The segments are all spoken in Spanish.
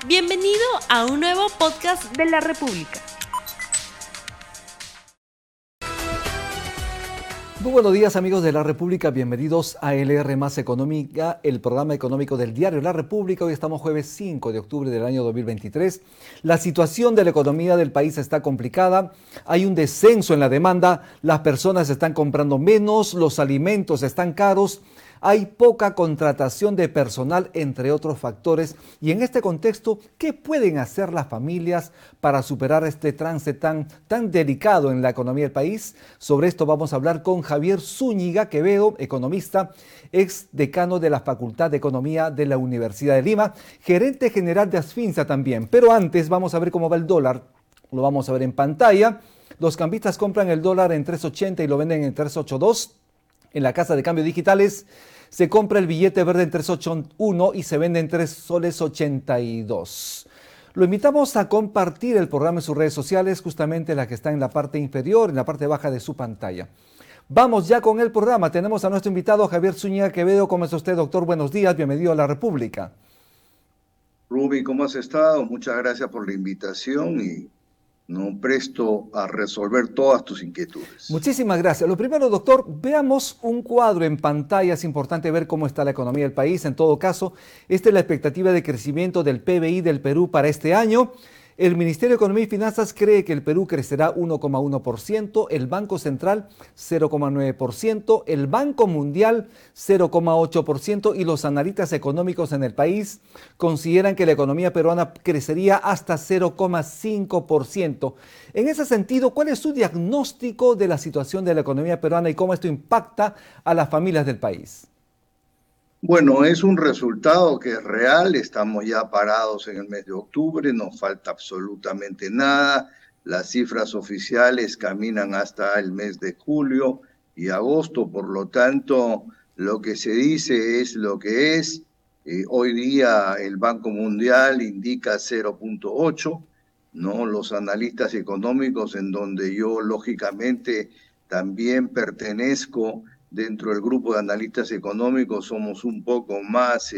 Bienvenido a un nuevo podcast de la República. Muy buenos días, amigos de la República, bienvenidos a LR Más Económica, el programa económico del diario La República. Hoy estamos jueves 5 de octubre del año 2023. La situación de la economía del país está complicada, hay un descenso en la demanda, las personas están comprando menos, los alimentos están caros, hay poca contratación de personal, entre otros factores. Y en este contexto, ¿qué pueden hacer las familias para superar este trance tan delicado en la economía del país? Sobre esto vamos a hablar con Javier Zúñiga Quevedo, economista, ex decano de la Facultad de Economía de la Universidad de Lima, gerente general de Asfinsa también. Pero antes vamos a ver cómo va el dólar. Lo vamos a ver en pantalla. Los cambistas compran el dólar en 3.80 y lo venden en 3.82. En la casa de cambios digitales se compra el billete verde en 3.81 y se vende en 3.82 soles. Lo invitamos a compartir el programa en sus redes sociales, justamente la que está en la parte inferior, en la parte baja de su pantalla. Vamos ya con el programa. Tenemos a nuestro invitado Javier Zúñiga Quevedo. ¿Cómo está usted, doctor? Buenos días, bienvenido a La República. Ruby, ¿cómo has estado? Muchas gracias por la invitación y presto a resolver todas tus inquietudes. Muchísimas gracias. Lo primero, doctor, veamos un cuadro en pantalla. Es importante ver cómo está la economía del país. En todo caso, esta es la expectativa de crecimiento del PBI del Perú para este año. El Ministerio de Economía y Finanzas cree que el Perú crecerá 1,1%, el Banco Central 0,9%, el Banco Mundial 0,8% y los analistas económicos en el país consideran que la economía peruana crecería hasta 0,5%. En ese sentido, ¿cuál es su diagnóstico de la situación de la economía peruana y cómo esto impacta a las familias del país? Bueno, es un resultado que es real, estamos ya parados en el mes de octubre, no falta absolutamente nada, las cifras oficiales caminan hasta el mes de julio y agosto, por lo tanto, lo que se dice es lo que es. Hoy día el Banco Mundial indica 0,8, ¿no? Los analistas económicos, en donde yo lógicamente también pertenezco, dentro del grupo de analistas económicos somos un poco más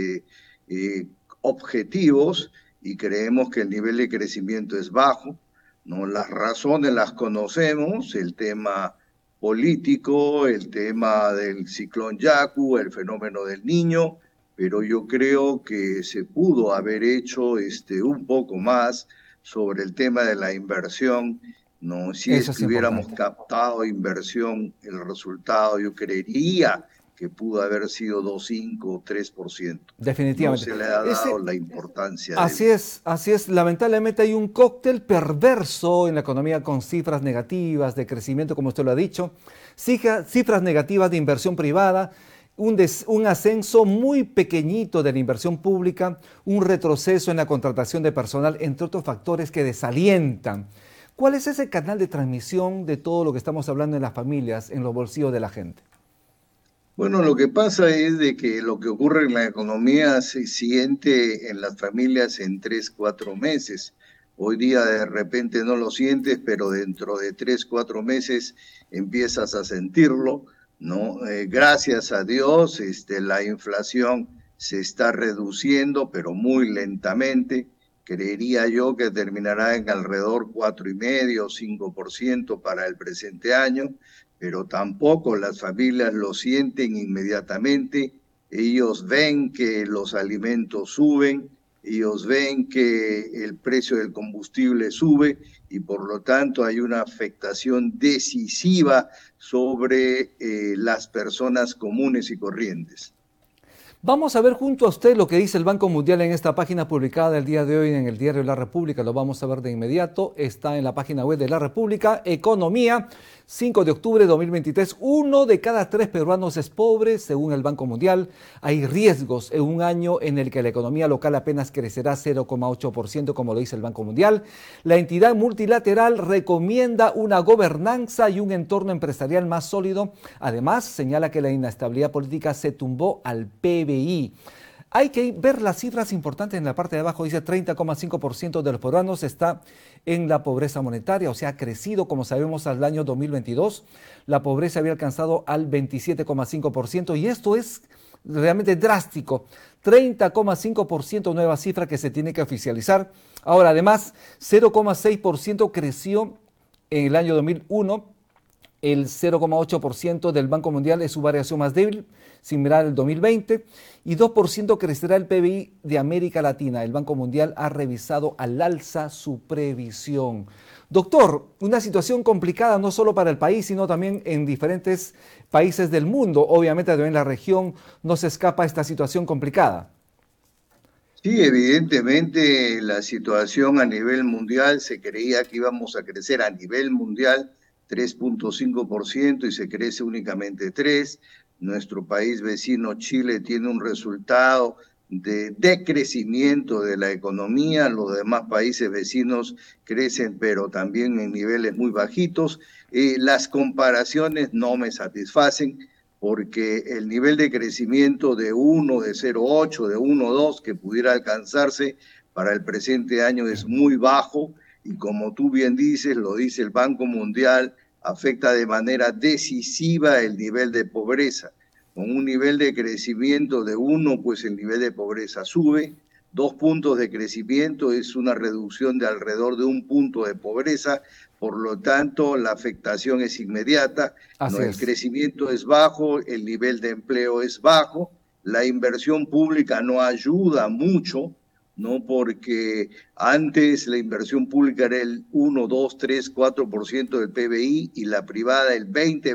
objetivos y creemos que el nivel de crecimiento es bajo, ¿no? Las razones las conocemos, el tema político, el tema del ciclón Yaku, el fenómeno del Niño, pero yo creo que se pudo haber hecho un poco más sobre el tema de la inversión. No, si es que hubiéramos captado inversión, el resultado yo creería que pudo haber sido 2,5 o 3%. Definitivamente. No se le ha dado la importancia. Así es. Lamentablemente hay un cóctel perverso en la economía con cifras negativas de crecimiento, como usted lo ha dicho, cifras negativas de inversión privada, un ascenso muy pequeñito de la inversión pública, un retroceso en la contratación de personal, entre otros factores que desalientan. ¿Cuál es ese canal de transmisión de todo lo que estamos hablando en las familias, en los bolsillos de la gente? Bueno, lo que pasa es de que lo que ocurre en la economía se siente en las familias en 3, 4 meses. Hoy día de repente no lo sientes, pero dentro de 3, 4 meses empiezas a sentirlo, ¿no? Gracias a Dios, la inflación se está reduciendo, pero muy lentamente. Creería yo que terminará en alrededor 4,5 o 5% para el presente año, pero tampoco las familias lo sienten inmediatamente. Ellos ven que los alimentos suben, ellos ven que el precio del combustible sube y por lo tanto hay una afectación decisiva sobre las personas comunes y corrientes. Vamos a ver junto a usted lo que dice el Banco Mundial en esta página publicada el día de hoy en el diario La República. Lo vamos a ver de inmediato. Está en la página web de La República. Economía, 5 de octubre de 2023. 1 de cada 3 peruanos es pobre, según el Banco Mundial. Hay riesgos en un año en el que la economía local apenas crecerá 0,8%, como lo dice el Banco Mundial. La entidad multilateral recomienda una gobernanza y un entorno empresarial más sólido. Además, señala que la inestabilidad política se tumbó al PBI. Hay que ver las cifras importantes en la parte de abajo. Dice 30,5% de los peruanos está en la pobreza monetaria, o sea, ha crecido, como sabemos, al año 2022. La pobreza había alcanzado al 27,5% y esto es realmente drástico. 30,5% nueva cifra que se tiene que oficializar. Ahora, además, 0,6% creció en el año 2001. El 0,8% del Banco Mundial es su variación más débil, similar al 2020, y 2% crecerá el PBI de América Latina. El Banco Mundial ha revisado al alza su previsión. Doctor, una situación complicada no solo para el país, sino también en diferentes países del mundo. Obviamente también en la región no se escapa esta situación complicada. Sí, evidentemente la situación a nivel mundial, se creía que íbamos a crecer a nivel mundial 3,5% y se crece únicamente 3%. Nuestro país vecino Chile tiene un resultado de decrecimiento de la economía, los demás países vecinos crecen, pero también en niveles muy bajitos. Las comparaciones no me satisfacen, porque el nivel de crecimiento de 1, de 0,8, de 1,2 que pudiera alcanzarse para el presente año es muy bajo y, como tú bien dices, lo dice el Banco Mundial, afecta de manera decisiva el nivel de pobreza. Con un nivel de crecimiento de 1, pues el nivel de pobreza sube. 2 puntos de crecimiento es una reducción de alrededor de 1 punto de pobreza, por lo tanto la afectación es inmediata. Así El es. crecimiento es bajo, el nivel de empleo es bajo, la inversión pública no ayuda mucho, ¿no? Porque antes la inversión pública era el 1, 2, 3, 4% del PBI y la privada el 20,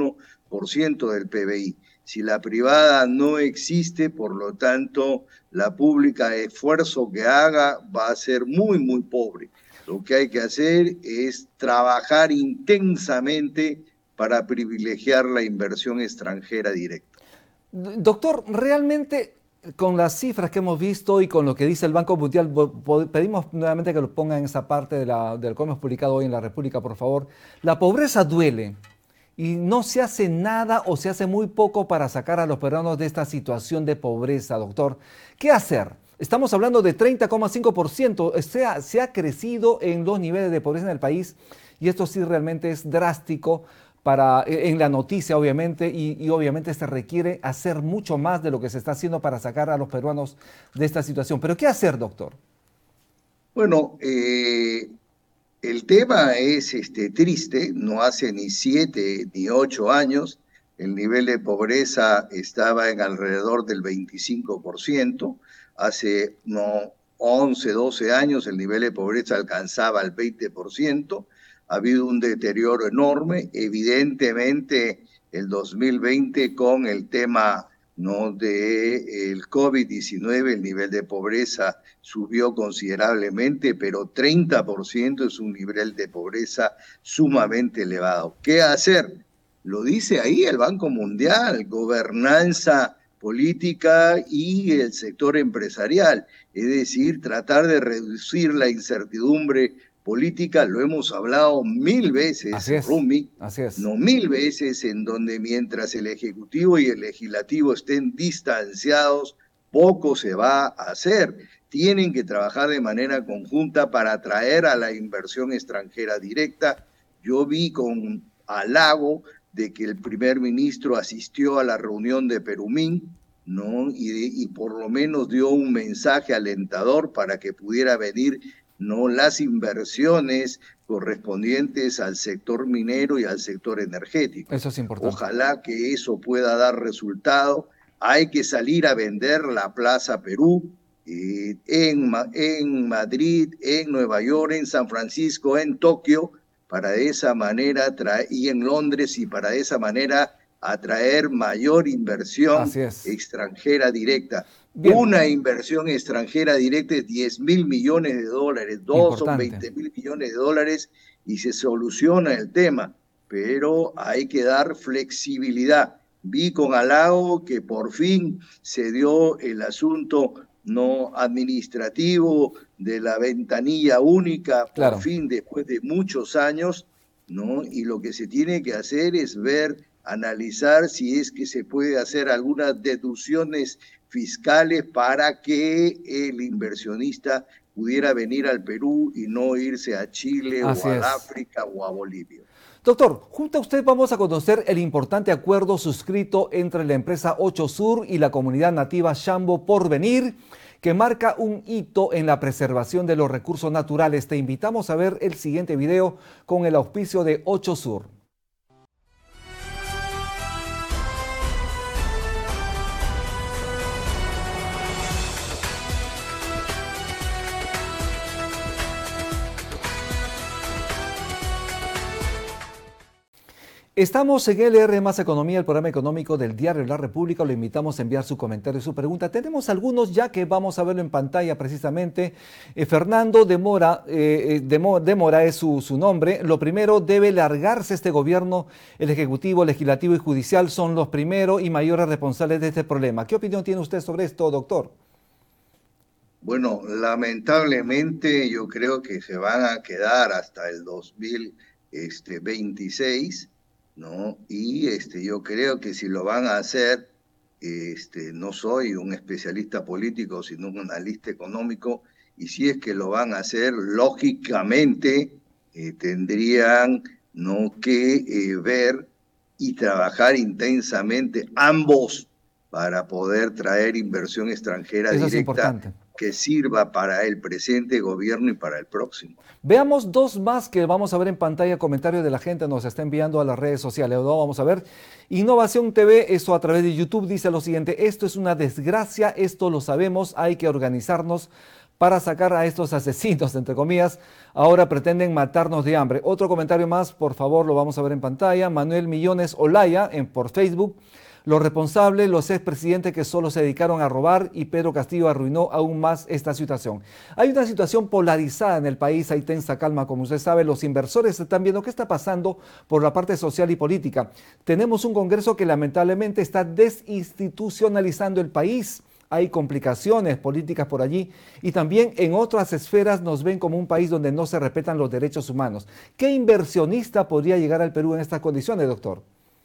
21% del PBI. Si la privada no existe, por lo tanto, la pública, esfuerzo que haga, va a ser muy, muy pobre. Lo que hay que hacer es trabajar intensamente para privilegiar la inversión extranjera directa. Doctor, realmente con las cifras que hemos visto y con lo que dice el Banco Mundial, pedimos nuevamente que lo pongan en esa parte del que hemos publicado hoy en La República, por favor. La pobreza duele y no se hace nada o se hace muy poco para sacar a los peruanos de esta situación de pobreza, doctor. ¿Qué hacer? Estamos hablando de 30,5%, se ha crecido en los niveles de pobreza en el país y esto sí realmente es drástico en la noticia, obviamente, y obviamente se requiere hacer mucho más de lo que se está haciendo para sacar a los peruanos de esta situación. Pero ¿qué hacer, doctor? Bueno, el tema es triste, no hace ni 7 ni 8 años, el nivel de pobreza estaba en alrededor del 25%, hace no, 11, 12 años el nivel de pobreza alcanzaba el 20%, ha habido un deterioro enorme, evidentemente el 2020 con el tema, ¿no?, del COVID-19, el nivel de pobreza subió considerablemente, pero 30% es un nivel de pobreza sumamente elevado. ¿Qué hacer? Lo dice ahí el Banco Mundial: gobernanza política y el sector empresarial, es decir, tratar de reducir la incertidumbre política. Lo hemos hablado 1000 veces, Así es, Rumi, así es. no 1000 veces, en donde mientras el Ejecutivo y el Legislativo estén distanciados, poco se va a hacer. Tienen que trabajar de manera conjunta para atraer a la inversión extranjera directa. Yo vi con halago de que el primer ministro asistió a la reunión de Perumín, ¿no? Y por lo menos dio un mensaje alentador para que pudiera venir, ¿no?, las inversiones correspondientes al sector minero y al sector energético. Eso es importante. Ojalá que eso pueda dar resultado. Hay que salir a vender la Plaza Perú en Madrid, en Nueva York, en San Francisco, en Tokio, para de esa manera y en Londres, y para de esa manera atraer mayor inversión Así es. extranjera directa. Bien, Una inversión extranjera directa es 10.000 millones de dólares, dos son importante. 20.000 millones de dólares y se soluciona el tema, pero hay que dar flexibilidad. Vi con halago que por fin se dio el asunto no administrativo de la ventanilla única, por Claro. fin, después de muchos años, ¿no? Y lo que se tiene que hacer es ver, analizar si es que se puede hacer algunas deducciones fiscales para que el inversionista pudiera venir al Perú y no irse a Chile o Así al es. África o a Bolivia. Doctor, junto a usted vamos a conocer el importante acuerdo suscrito entre la empresa 8 Sur y la comunidad nativa Shambo Porvenir, que marca un hito en la preservación de los recursos naturales. Te invitamos a ver el siguiente video con el auspicio de 8 Sur. Estamos en LR Más Economía, el programa económico del diario La República. Lo invitamos a enviar su comentario y su pregunta. Tenemos algunos ya que vamos a verlo en pantalla precisamente. Fernando de Mora es su nombre. Lo primero, debe largarse este gobierno. El Ejecutivo, Legislativo y Judicial son los primeros y mayores responsables de este problema. ¿Qué opinión tiene usted sobre esto, doctor? Bueno, lamentablemente yo creo que se van a quedar hasta el 2026. ¿No? Y yo creo que si lo van a hacer, no soy un especialista político, sino un analista económico, y si es que lo van a hacer, lógicamente tendrían, ¿no?, que ver y trabajar intensamente ambos para poder traer inversión extranjera directa que sirva para el presente gobierno y para el próximo. Veamos dos más que vamos a ver en pantalla. Comentarios de la gente nos está enviando a las redes sociales. Vamos a ver. Innovación TV, eso a través de YouTube, dice lo siguiente: esto es una desgracia, esto lo sabemos, hay que organizarnos para sacar a estos asesinos, entre comillas. Ahora pretenden matarnos de hambre. Otro comentario más, por favor, lo vamos a ver en pantalla. Manuel Millones Olaya por Facebook. Los responsables, los expresidentes que solo se dedicaron a robar, y Pedro Castillo arruinó aún más esta situación. Hay una situación polarizada en el país, hay tensa calma, como usted sabe. Los inversores están viendo qué está pasando por la parte social y política. Tenemos un Congreso que lamentablemente está desinstitucionalizando el país. Hay complicaciones políticas por allí, y también en otras esferas nos ven como un país donde no se respetan los derechos humanos. ¿Qué inversionista podría llegar al Perú en estas condiciones, doctor?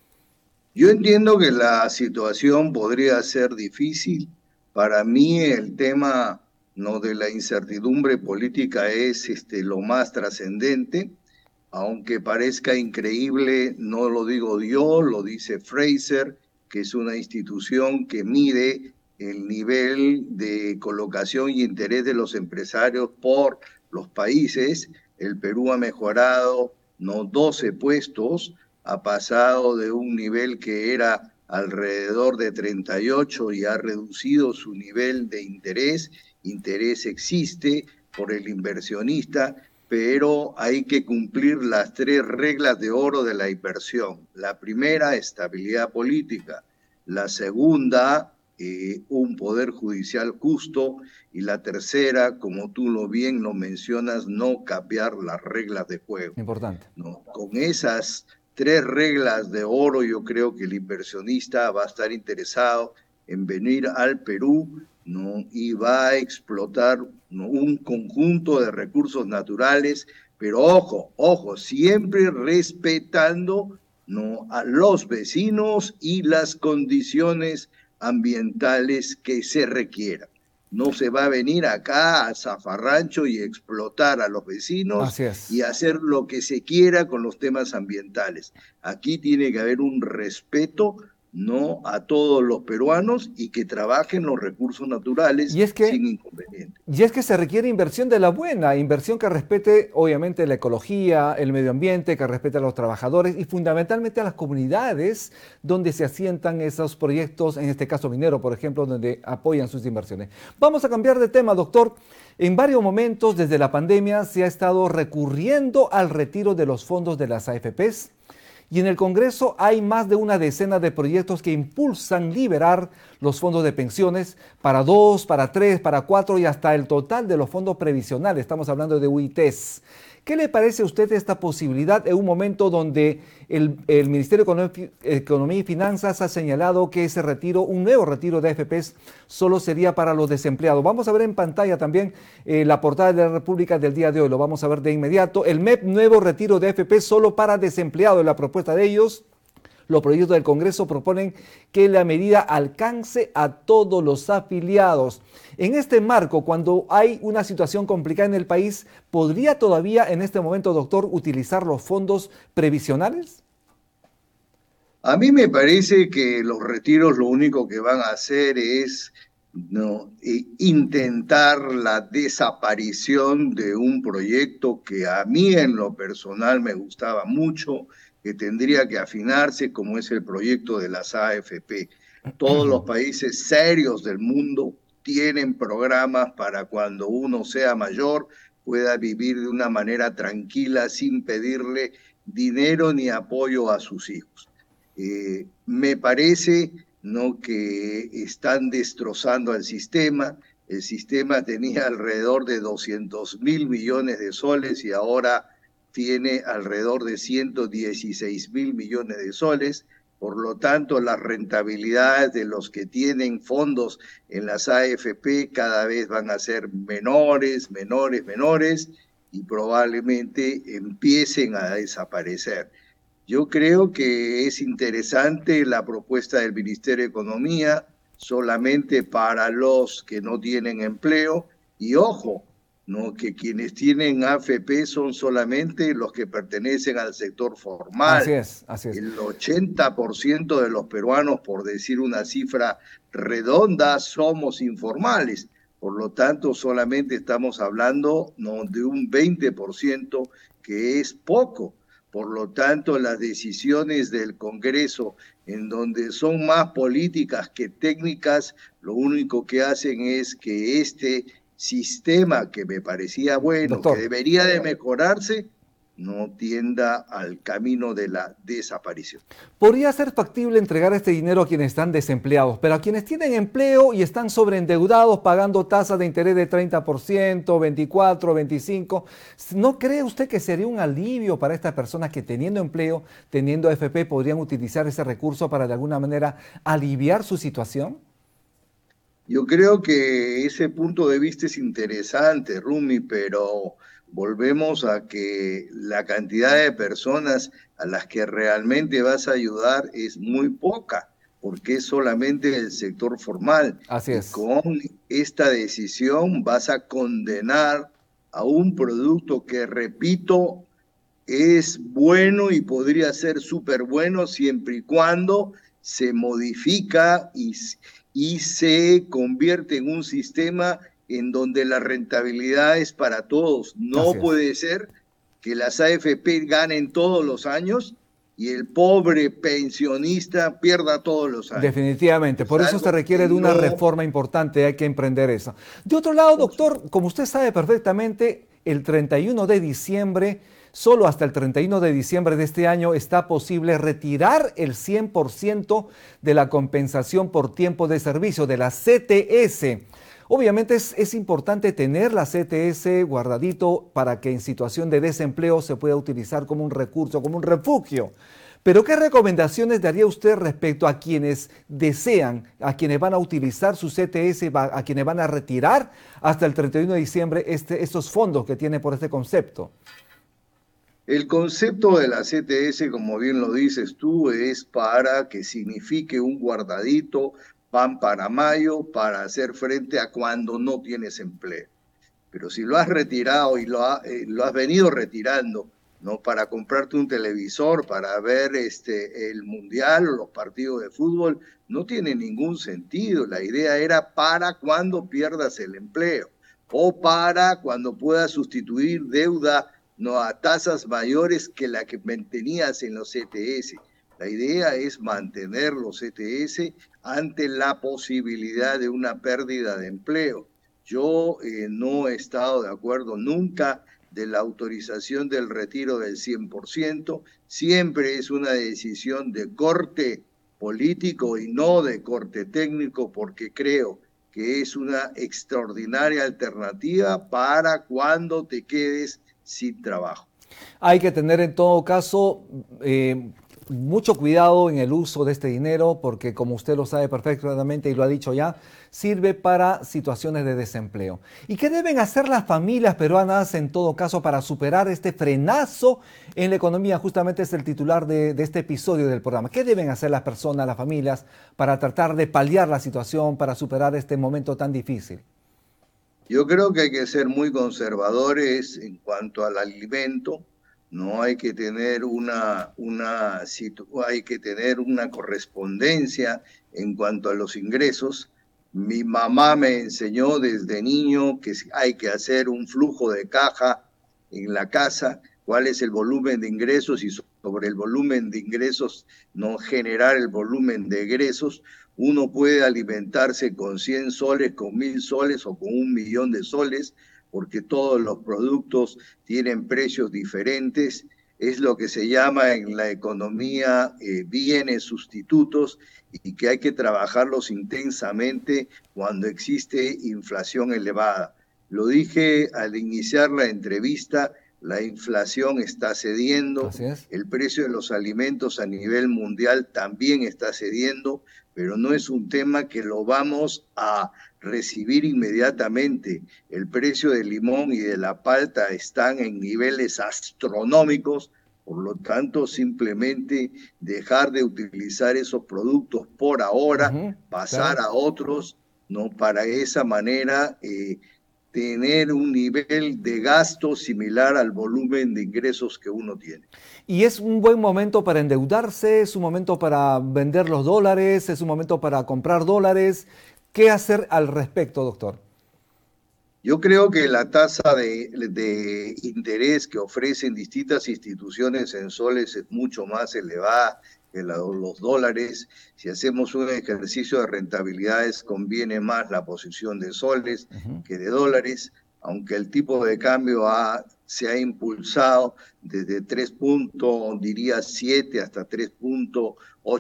Yo entiendo que la situación podría ser difícil. Para mí el tema, ¿no?, de la incertidumbre política es lo más trascendente. Aunque parezca increíble, no lo digo yo, lo dice Fraser, que es una institución que mide el nivel de colocación y interés de los empresarios por los países. El Perú ha mejorado, ¿no?, 12 puestos, ha pasado de un nivel que era alrededor de 38 y ha reducido su nivel de interés. Interés existe por el inversionista, pero hay que cumplir las 3 reglas de oro de la inversión. La primera, estabilidad política. La segunda, un poder judicial justo. Y la tercera, como tú bien lo mencionas, no cambiar las reglas de juego. Importante. ¿No? Con esas 3 reglas de oro, yo creo que el inversionista va a estar interesado en venir al Perú, ¿no?, y va a explotar, ¿no?, un conjunto de recursos naturales, pero ojo, siempre respetando, ¿no?, a los vecinos y las condiciones ambientales que se requieran. No se va a venir acá a zafarrancho y explotar a los vecinos y hacer lo que se quiera con los temas ambientales. Aquí tiene que haber un respeto, ¿no?, a todos los peruanos, y que trabajen los recursos naturales sin inconveniente. Y es que se requiere inversión de la buena, inversión que respete obviamente la ecología, el medio ambiente, que respete a los trabajadores y fundamentalmente a las comunidades donde se asientan esos proyectos, en este caso minero, por ejemplo, donde apoyan sus inversiones. Vamos a cambiar de tema, doctor. En varios momentos desde la pandemia se ha estado recurriendo al retiro de los fondos de las AFPs. Y en el Congreso hay más de una decena de proyectos que impulsan liberar los fondos de pensiones para 2, para 3, para 4 y hasta el total de los fondos previsionales. Estamos hablando de UITs. ¿Qué le parece a usted esta posibilidad en un momento donde el Ministerio de Economía y Finanzas ha señalado que ese retiro, un nuevo retiro de AFPs, solo sería para los desempleados? Vamos a ver en pantalla también la portada de La República del día de hoy, lo vamos a ver de inmediato. El MEP, nuevo retiro de AFPs solo para desempleados, la propuesta de ellos. los proyectos del Congreso proponen que la medida alcance a todos los afiliados. En este marco, cuando hay una situación complicada en el país, ¿podría todavía en este momento, doctor, utilizar los fondos previsionales? A mí me parece que los retiros lo único que van a hacer es intentar la desaparición de un proyecto que a mí en lo personal me gustaba mucho, que tendría que afinarse, como es el proyecto de las AFP. Todos los países serios del mundo tienen programas para cuando uno sea mayor pueda vivir de una manera tranquila sin pedirle dinero ni apoyo a sus hijos. Me parece, ¿no?, que están destrozando al sistema. El sistema tenía alrededor de 200.000 millones de soles y ahora tiene alrededor de 116.000 millones de soles. Por lo tanto, las rentabilidades de los que tienen fondos en las AFP cada vez van a ser menores y probablemente empiecen a desaparecer. Yo creo que es interesante la propuesta del Ministerio de Economía solamente para los que no tienen empleo y ojo, ¿no?, que quienes tienen AFP son solamente los que pertenecen al sector formal. Así es, así es. El 80% de los peruanos, por decir una cifra redonda, somos informales. Por lo tanto, solamente estamos hablando, ¿no?, de un 20%, que es poco. Por lo tanto, las decisiones del Congreso, en donde son más políticas que técnicas, lo único que hacen es que este sistema, que me parecía bueno, Doctor, que debería de mejorarse, no tienda al camino de la desaparición. podría ser factible entregar este dinero a quienes están desempleados, pero a quienes tienen empleo y están sobreendeudados pagando tasas de interés de 30%, 24, 25, ¿no cree usted que sería un alivio para estas personas que teniendo empleo, teniendo AFP, podrían utilizar ese recurso para de alguna manera aliviar su situación? Yo creo que ese punto de vista es interesante, Rumi, pero volvemos a que la cantidad de personas a las que realmente vas a ayudar es muy poca, porque es solamente el sector formal. Así Y es. con esta decisión vas a condenar a un producto que, repito, es bueno y podría ser súper bueno siempre y cuando se modifica y se convierte en un sistema en donde la rentabilidad es para todos. No Así es. puede ser que las AFP ganen todos los años y el pobre pensionista pierda todos los años. Definitivamente, Es por eso se algo requiere que de una no... reforma importante, hay que emprender eso. De otro lado, doctor, como usted sabe perfectamente, el 31 de diciembre, solo hasta el 31 de diciembre de este año está posible retirar el 100% de la compensación por tiempo de servicio de la CTS. Obviamente es importante tener la CTS guardadito para que en situación de desempleo se pueda utilizar como un recurso, como un refugio. Pero ¿qué recomendaciones daría usted respecto a quienes desean, a quienes van a utilizar su CTS, a quienes van a retirar hasta el 31 de diciembre estos fondos que tiene por este concepto? El concepto de la CTS, como bien lo dices tú, es para que signifique un guardadito, pan para mayo, para hacer frente a cuando no tienes empleo. Pero si lo has retirado y lo has venido retirando, ¿no?, para comprarte un televisor, para ver el mundial o los partidos de fútbol, no tiene ningún sentido. La idea era para cuando pierdas el empleo o para cuando puedas sustituir deuda, no, a tasas mayores que la que mantenías en los CTS. La idea es mantener los CTS ante la posibilidad de una pérdida de empleo. Yo no he estado de acuerdo nunca de la autorización del retiro del 100%. Siempre es una decisión de corte político y no de corte técnico, porque creo que es una extraordinaria alternativa para cuando te quedes sin trabajo. Hay que tener en todo caso mucho cuidado en el uso de este dinero porque, como usted lo sabe perfectamente y lo ha dicho ya, sirve para situaciones de desempleo. ¿Y qué deben hacer las familias peruanas en todo caso para superar este frenazo en la economía? Justamente es el titular de este episodio del programa. ¿Qué deben hacer las personas, las familias, para tratar de paliar la situación, para superar este momento tan difícil? Yo creo que hay que ser muy conservadores en cuanto al alimento. No hay que tener hay que tener una correspondencia en cuanto a los ingresos. Mi mamá me enseñó desde niño que hay que hacer un flujo de caja en la casa, cuál es el volumen de ingresos y sobre el volumen de ingresos no generar el volumen de egresos. Uno puede alimentarse con 100 soles, con 1000 soles o con 1.000.000 de soles, porque todos los productos tienen precios diferentes. Es lo que se llama en la economía bienes sustitutos y que hay que trabajarlos intensamente cuando existe inflación elevada. Lo dije al iniciar la entrevista, la inflación está cediendo, el precio de los alimentos a nivel mundial también está cediendo, pero no es un tema que lo vamos a recibir inmediatamente. El precio del limón y de la palta están en niveles astronómicos, por lo tanto, simplemente dejar de utilizar esos productos por ahora, pasar a otros, ¿no? Para esa manera tener un nivel de gasto similar al volumen de ingresos que uno tiene. ¿Y es un buen momento para endeudarse? ¿Es un momento para vender los dólares? ¿Es un momento para comprar dólares? ¿Qué hacer al respecto, doctor? Yo creo que la tasa de interés que ofrecen distintas instituciones en soles es mucho más elevada que los dólares. Si hacemos un ejercicio de rentabilidades, conviene más la posición de soles que de dólares, aunque el tipo de cambio se ha impulsado desde 3.7 hasta 3.81,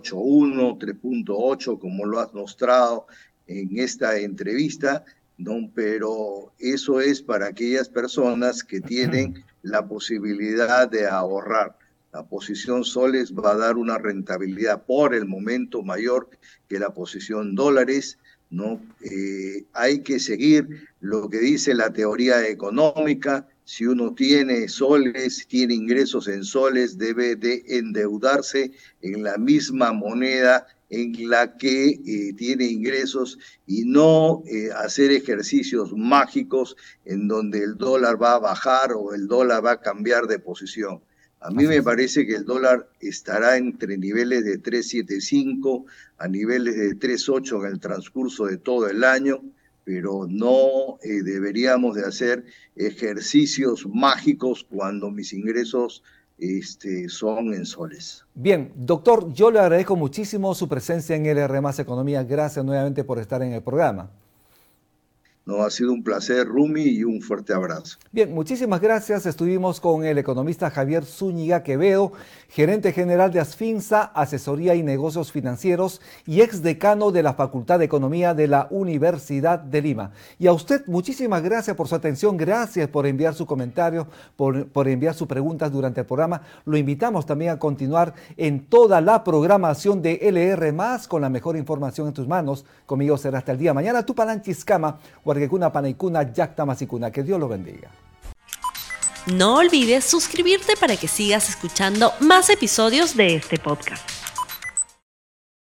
3.8, como lo has mostrado en esta entrevista, ¿no? Pero eso es para aquellas personas que tienen la posibilidad de ahorrar. La posición soles va a dar una rentabilidad por el momento mayor que la posición dólares, ¿no? Hay que seguir lo que dice la teoría económica. Si uno tiene soles, tiene ingresos en soles, debe de endeudarse en la misma moneda en la que tiene ingresos y no hacer ejercicios mágicos en donde el dólar va a bajar o el dólar va a cambiar de posición. A mí me parece que el dólar estará entre niveles de 3.75 a niveles de 3.8 en el transcurso de todo el año, pero no deberíamos de hacer ejercicios mágicos cuando mis ingresos son en soles. Bien, doctor, yo le agradezco muchísimo su presencia en LR Más Economía. Gracias nuevamente por estar en el programa. No, ha sido un placer, Rumi, y un fuerte abrazo. Bien, muchísimas gracias. Estuvimos con el economista Javier Zúñiga Quevedo, gerente general de Asfinsa, Asesoría y Negocios Financieros y exdecano de la Facultad de Economía de la Universidad de Lima. Y a usted, muchísimas gracias por su atención. Gracias por enviar sus comentarios, por enviar sus preguntas durante el programa. Lo invitamos también a continuar en toda la programación de LR+, con la mejor información en tus manos. Conmigo será hasta el día mañana. Tupalanchis-Kama, Huarquecuna, Panaicuna, Yacta, Masicuna. Que Dios los bendiga. No olvides suscribirte para que sigas escuchando más episodios de este podcast.